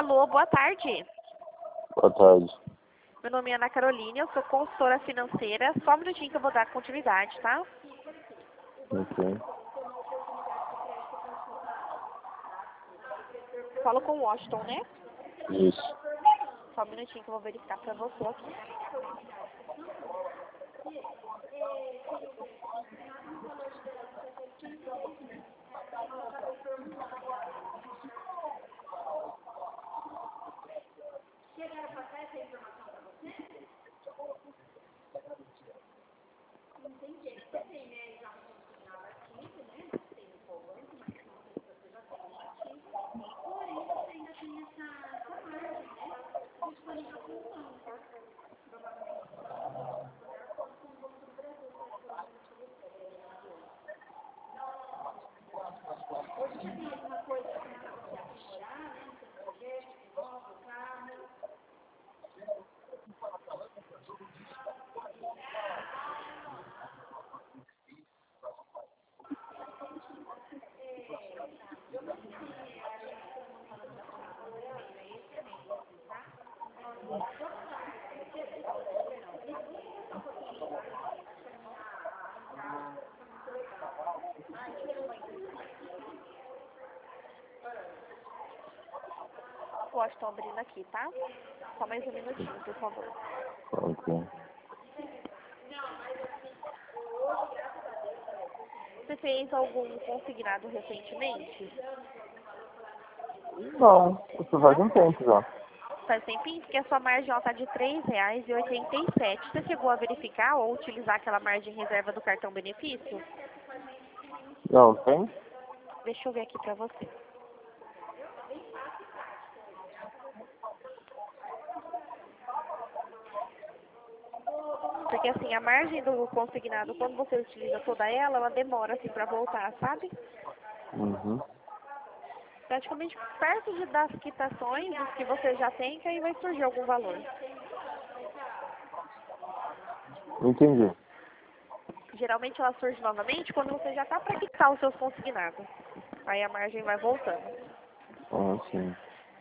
Alô, boa tarde. Boa tarde. Meu nome é Ana Carolina, eu sou consultora financeira. Só um minutinho que eu vou dar continuidade, tá? Ok. Falo com o Washington, né? Isso. Só um minutinho que eu vou verificar pra você aqui. Washington abrindo aqui, tá? Só mais um minutinho, por favor. Ok. Você fez algum consignado recentemente? Não, isso faz um tempo já. Faz tempinho? Porque a sua margem está de R$ 3,87. Você chegou a verificar ou utilizar aquela margem reserva do cartão benefício? Não, tem? Deixa eu ver aqui pra você. Porque assim, a margem do consignado, quando você utiliza toda ela, ela demora assim pra voltar, sabe? Uhum. Praticamente perto das quitações, dos que você já tem, que aí vai surgir algum valor. Entendi. Geralmente ela surge novamente quando você já tá para quitar os seus consignados. Aí a margem vai voltando. Ah, sim.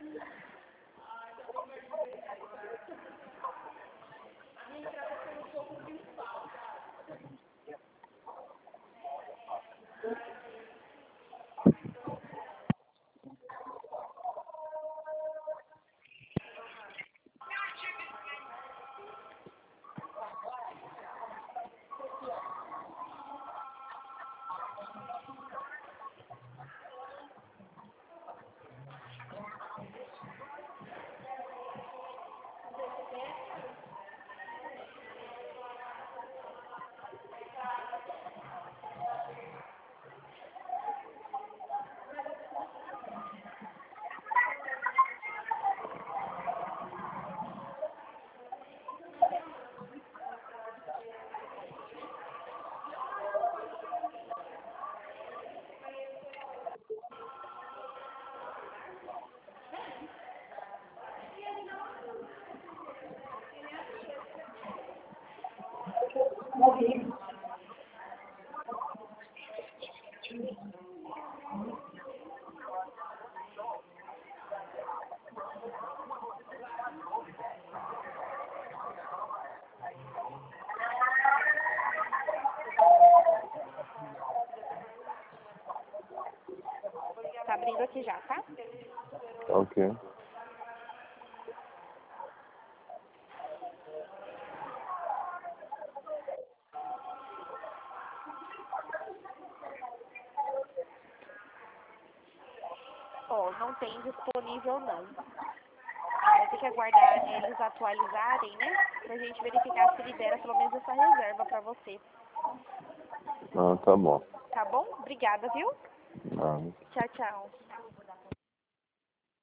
Tá abrindo aqui já, tá? Ok. Ó, não tem disponível não. Vai ter que aguardar eles atualizarem, né? Pra gente verificar se libera pelo menos essa reserva pra você. Ah, tá bom. Tá bom? Obrigada, viu? Nada. Tchau, tchau.